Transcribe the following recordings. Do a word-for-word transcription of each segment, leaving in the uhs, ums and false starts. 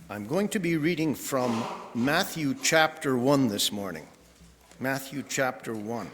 I'm going to be reading from Matthew chapter one this morning. Matthew chapter one.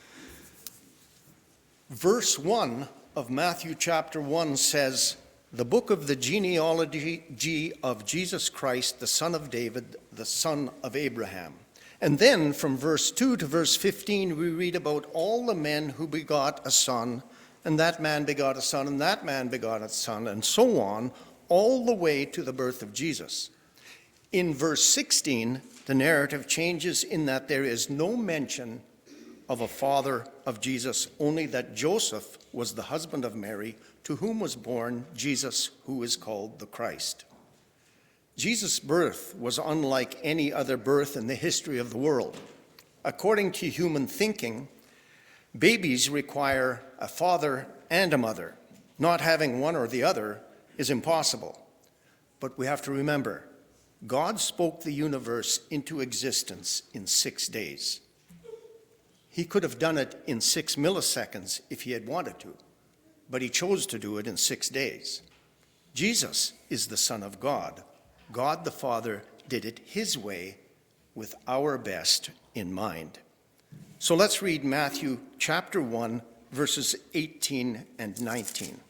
Verse one of Matthew chapter one says, "The book of the genealogy of Jesus Christ, the son of David, the son of Abraham." And then from verse two to verse fifteen, we read about all the men who begot a son, and that man begot a son, and that man begot a son, and so on, all the way to the birth of Jesus. In verse sixteen, the narrative changes in that there is no mention of a father of Jesus, only that Joseph was the husband of Mary, to whom was born Jesus, who is called the Christ. Jesus' birth was unlike any other birth in the history of the world. According to human thinking, babies require a father and a mother. Not having one or the other is impossible. But we have to remember, God spoke the universe into existence in six days. He could have done it in six milliseconds if he had wanted to, but he chose to do it in six days. Jesus is the Son of God. God the Father did it his way with our best in mind. So let's read Matthew chapter one, verses eighteen and nineteen.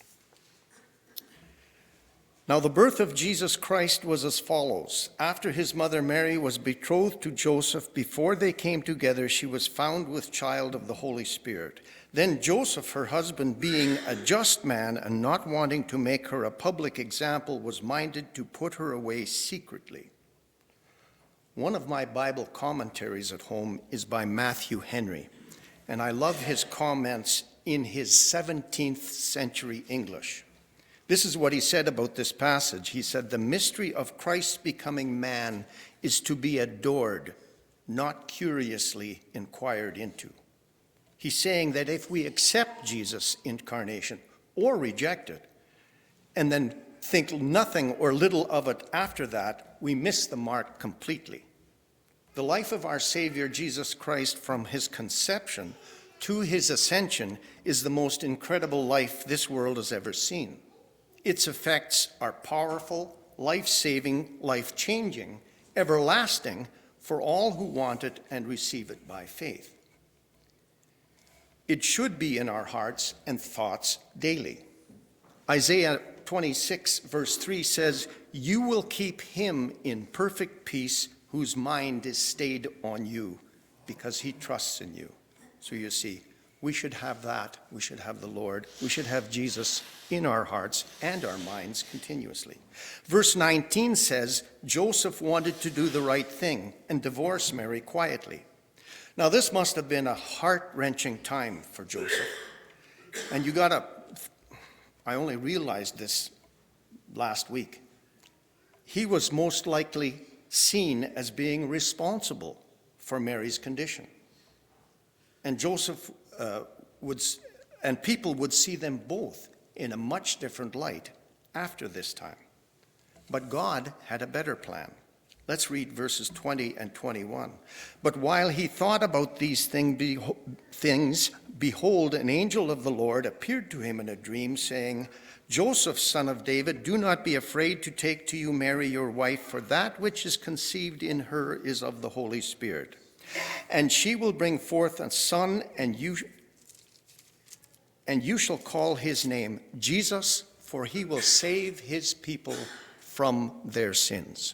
Now the birth of Jesus Christ was as follows. After his mother Mary was betrothed to Joseph, before they came together, she was found with child of the Holy Spirit. Then Joseph, her husband, being a just man and not wanting to make her a public example, was minded to put her away secretly. One of my Bible commentaries at home is by Matthew Henry, and I love his comments in his seventeenth century English. This is what he said about this passage. He said, "The mystery of Christ becoming man is to be adored, not curiously inquired into." He's saying that if we accept Jesus' incarnation or reject it, and then think nothing or little of it after that, we miss the mark completely. The life of our Savior Jesus Christ, from his conception to his ascension, is the most incredible life this world has ever seen. Its effects are powerful, life-saving, life-changing, everlasting for all who want it and receive it by faith. It should be in our hearts and thoughts daily. Isaiah twenty-six, verse three says, "You will keep him in perfect peace whose mind is stayed on you, because he trusts in you." So you see, we should have that. We should have the Lord. We should have Jesus in our hearts and our minds continuously. Verse nineteen says, Joseph wanted to do the right thing and divorce Mary quietly. Now, this must have been a heart-wrenching time for Joseph. And you gotta, I only realized this last week. He was most likely seen as being responsible for Mary's condition. And Joseph uh, would, and people would see them both in a much different light after this time. But God had a better plan. Let's read verses twenty and twenty-one. "But while he thought about these thing, beho- things, behold, an angel of the Lord appeared to him in a dream, saying, 'Joseph, son of David, do not be afraid to take to you Mary your wife, for that which is conceived in her is of the Holy Spirit. And she will bring forth a son, and you, and you shall call his name Jesus, for he will save his people from their sins.'"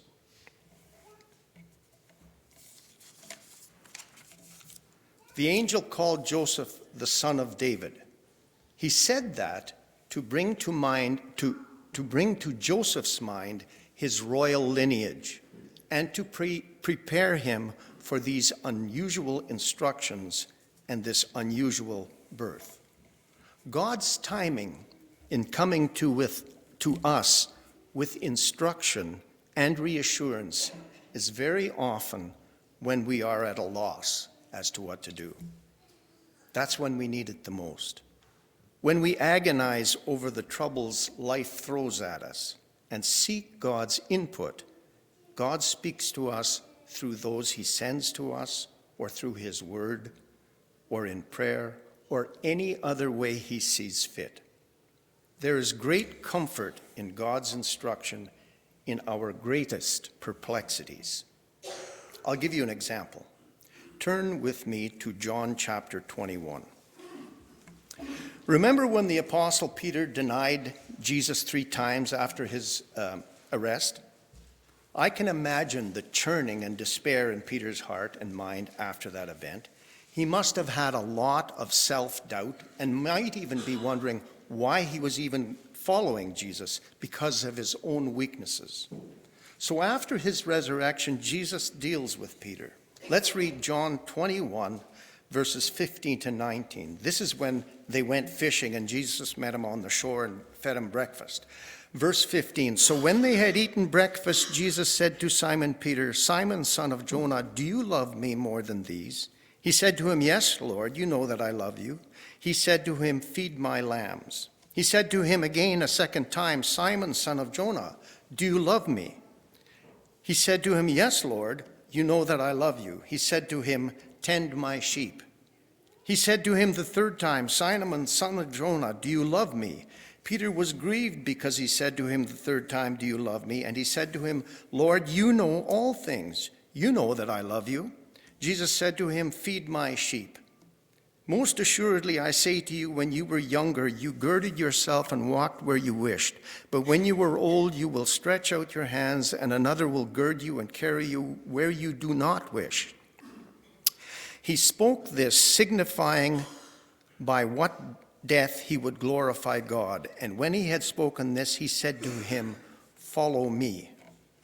The angel called Joseph the son of David. He said that to bring to mind, to, to bring to Joseph's mind his royal lineage, and to pre- prepare him for these unusual instructions and this unusual birth. God's timing in coming to, with, to us with instruction and reassurance is very often when we are at a loss as to what to do. That's when we need it the most. When we agonize over the troubles life throws at us and seek God's input, God speaks to us through those he sends to us, or through his word, or in prayer, or any other way he sees fit. There is great comfort in God's instruction in our greatest perplexities. I'll give you an example. Turn with me to John chapter twenty-one. Remember when the Apostle Peter denied Jesus three times after his um, arrest? I can imagine the churning and despair in Peter's heart and mind after that event. He must have had a lot of self-doubt and might even be wondering why he was even following Jesus because of his own weaknesses. So after his resurrection, Jesus deals with Peter. Let's read John twenty-one, verses fifteen to nineteen. This is when they went fishing and Jesus met him on the shore and fed him breakfast. Verse fifteen, so when they had eaten breakfast, Jesus said to Simon Peter, Simon, son of Jonah, do you love me more than these? He said to him, yes, Lord, you know that I love you. He said to him, feed my lambs. He said to him again a second time, Simon, son of Jonah, do you love me? He said to him, yes, Lord, you know that I love you. He said to him, tend my sheep. He said to him the third time, Simon, son of Jonah, do you love me? Peter was grieved because he said to him the third time, do you love me? And he said to him, Lord, you know all things. You know that I love you. Jesus said to him, feed my sheep. Most assuredly, I say to you, when you were younger, you girded yourself and walked where you wished. But when you were old, you will stretch out your hands, and another will gird you and carry you where you do not wish. He spoke this, signifying by what death he would glorify God. And when he had spoken this, he said to him, follow me.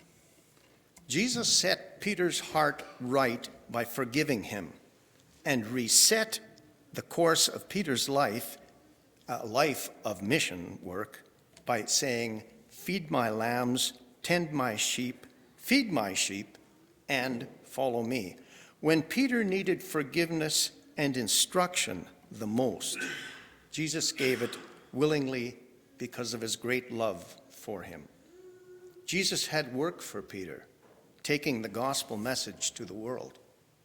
Jesus set Peter's heart right by forgiving him and reset the course of Peter's life, a life of mission work, by saying, feed my lambs, tend my sheep, feed my sheep, and follow me. When Peter needed forgiveness and instruction the most, Jesus gave it willingly because of his great love for him. Jesus had work for Peter, taking the gospel message to the world.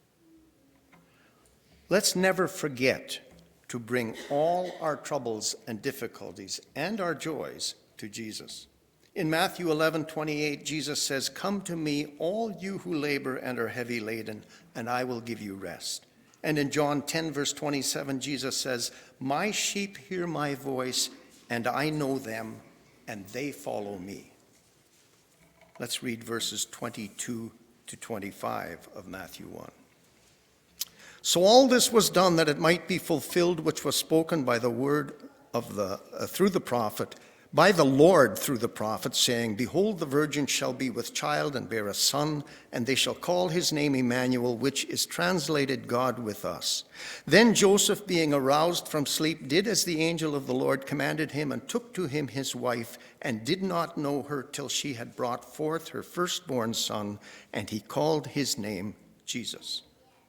Let's never forget to bring all our troubles and difficulties and our joys to Jesus. In Matthew eleven twenty-eight, Jesus says, come to me, all you who labor and are heavy laden, and I will give you rest. And in John ten, verse twenty-seven, Jesus says, my sheep hear my voice, and I know them, and they follow me. Let's read verses twenty-two to twenty-five of Matthew one. So all this was done that it might be fulfilled which was spoken by the word of the uh, through the prophet, by the Lord through the prophet, saying, behold, the virgin shall be with child and bear a son, and they shall call his name Emmanuel, which is translated God with us. Then Joseph, being aroused from sleep, did as the angel of the Lord commanded him, and took to him his wife, and did not know her till she had brought forth her firstborn son, and he called his name Jesus.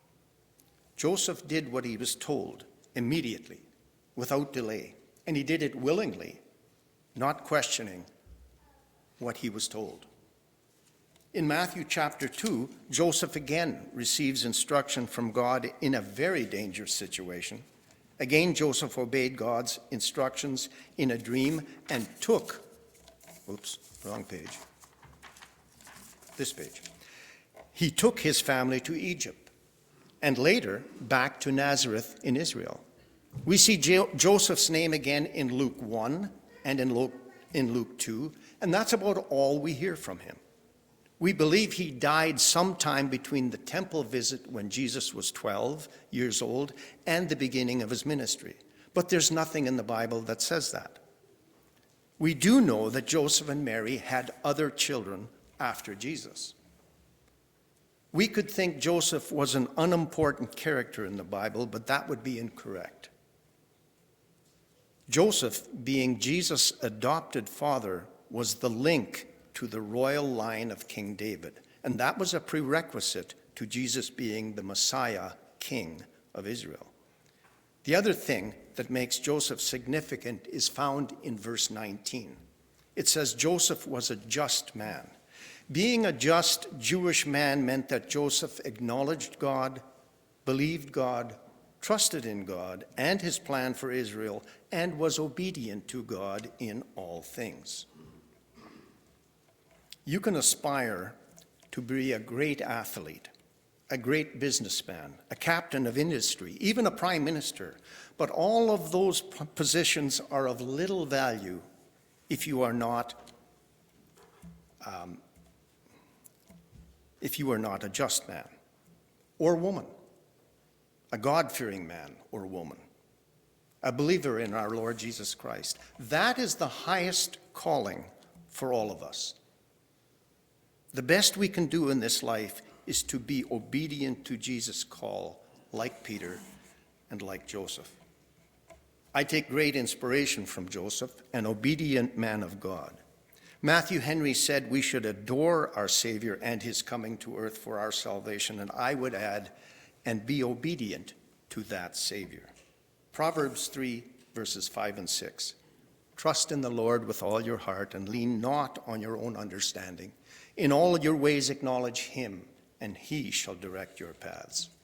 Joseph did what he was told immediately, without delay, and he did it willingly, not questioning what he was told. In Matthew chapter two, Joseph again receives instruction from God in a very dangerous situation. Again, Joseph obeyed God's instructions in a dream and took, oops, wrong page, this page. He took his family to Egypt, and later back to Nazareth in Israel. We see Jo- Joseph's name again in Luke one and in Luke, in Luke two, and that's about all we hear from him. We believe he died sometime between the temple visit when Jesus was twelve years old and the beginning of his ministry. But there's nothing in the Bible that says that. We do know that Joseph and Mary had other children after Jesus. We could think Joseph was an unimportant character in the Bible, but that would be incorrect. Joseph, being Jesus' adopted father, was the link to the royal line of King David, and that was a prerequisite to Jesus being the Messiah, King of Israel. The other thing that makes Joseph significant is found in verse nineteen. It says Joseph was a just man. Being a just Jewish man meant that Joseph acknowledged God, believed God, trusted in God and his plan for Israel, and was obedient to God in all things. You can aspire to be a great athlete, a great businessman, a captain of industry, even a prime minister, but all of those positions are of little value if you are not um, if you are not a just man or woman, a God-fearing man or woman, a believer in our Lord Jesus Christ. That is the highest calling for all of us. The best we can do in this life is to be obedient to Jesus' call, like Peter and like Joseph. I take great inspiration from Joseph, an obedient man of God. Matthew Henry said we should adore our Savior and his coming to earth for our salvation, and I would add, and be obedient to that Savior. Proverbs three, verses five and six. Trust in the Lord with all your heart and lean not on your own understanding. In all your ways acknowledge him, and he shall direct your paths.